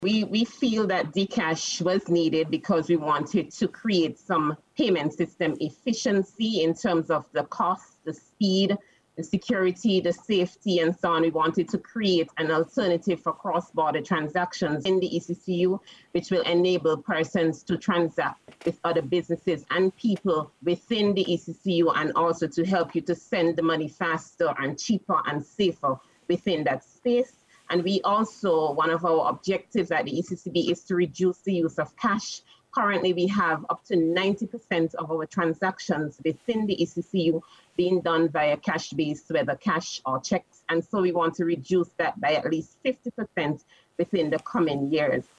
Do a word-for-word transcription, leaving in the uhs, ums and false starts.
We we feel that Dcash was needed because we wanted to create some payment system efficiency in terms of the cost, the speed, the security, the safety, and so on. We wanted to create an alternative for cross-border transactions in the E C C U, which will enable persons to transact with other businesses and people within the E C C U, and also to help you to send the money faster and cheaper and safer within that space. And we also, one of our objectives at the E C C B is to reduce the use of cash. Currently, we have up to ninety percent of our transactions within the E C C U being done via cash-based, whether cash or checks. And so we want to reduce that by at least fifty percent within the coming years.